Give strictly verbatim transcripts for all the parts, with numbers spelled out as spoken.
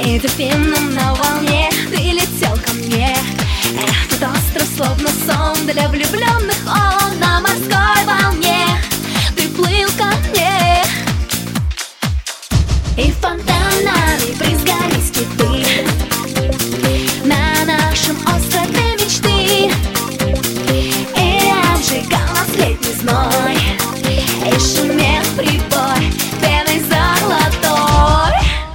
И дельфином на волне ты летел ко мне. Этот остров словно сон для влюбленных, он на морской волне ты плыл ко мне. И фонтанами брызгались киты на нашем острове мечты. И обжигал нас летний зной, и шумел прибой пеной золотой.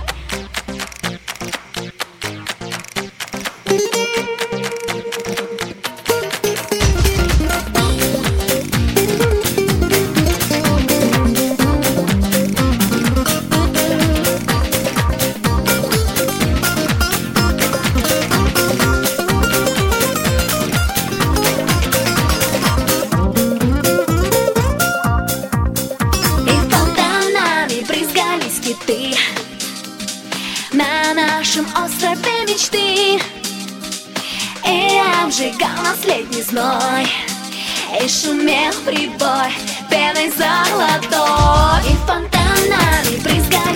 Киты на нашем острове мечты. И обжигал нас летний зной, и шумел прибой пеной золотой. И фонтанами брызгали